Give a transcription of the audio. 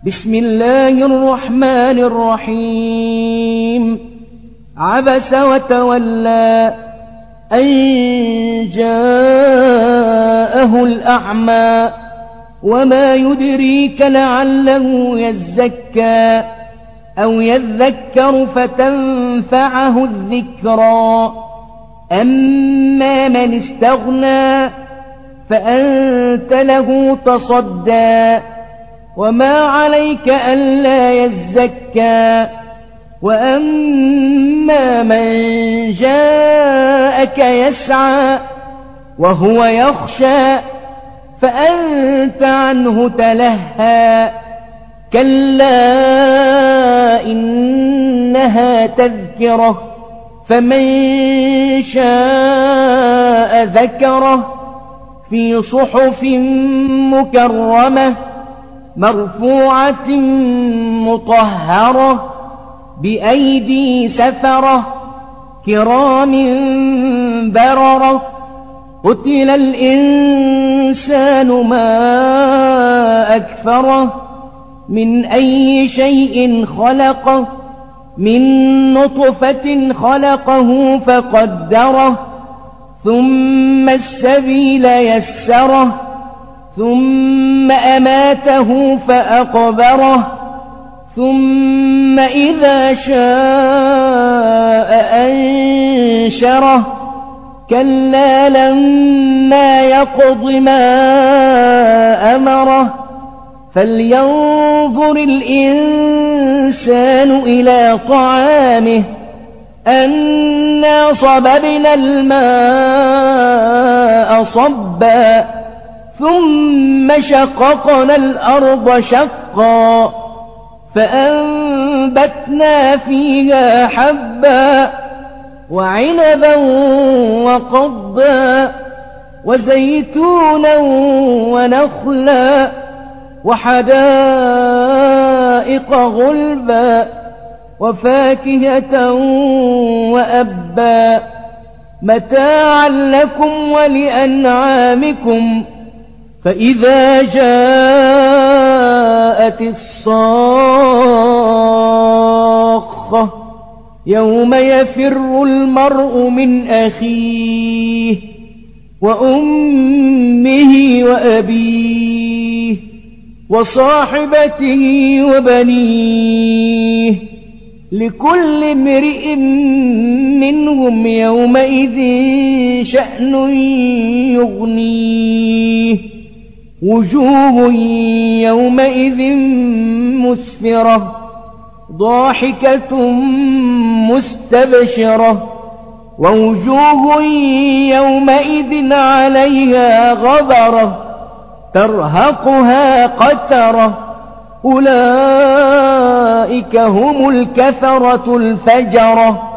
بسم الله الرحمن الرحيم عبس وتولى أن جاءه الأعمى وما يدريك لعله يزكى أو يذكر فتنفعه الذكرى أما من استغنى فأنت له تصدى وما عليك ألا يزكى وأما من جاءك يسعى وهو يخشى فأنت عنه تلهى كلا إنها تذكرة فمن شاء ذكره في صحف مكرمة مرفوعة مطهرة بأيدي سفرة كرام بررة قتل الإنسان ما أكفره من أي شيء خلقه من نطفة خلقه فقدره ثم السبيل يسره ثم أماته فأقبره ثم إذا شاء أنشره كلا لما يقض ما أمره فلينظر الإنسان إلى طعامه أنا صببنا الماء صبا ثم شققنا الأرض شقا فأنبتنا فيها حبا وعنبا وقضبا وزيتونا ونخلا وحدائق غلبا وفاكهة وأبا متاعا لكم ولأنعامكم فإذا جاءت الصاخة يوم يفر المرء من أخيه وأمه وأبيه وصاحبته وبنيه لكل امرئ منهم يومئذ شأن يغنيه وجوه يومئذ مسفرة ضاحكة مستبشرة ووجوه يومئذ عليها غبرة ترهقها قترة أولئك هم الكفرة الفجرة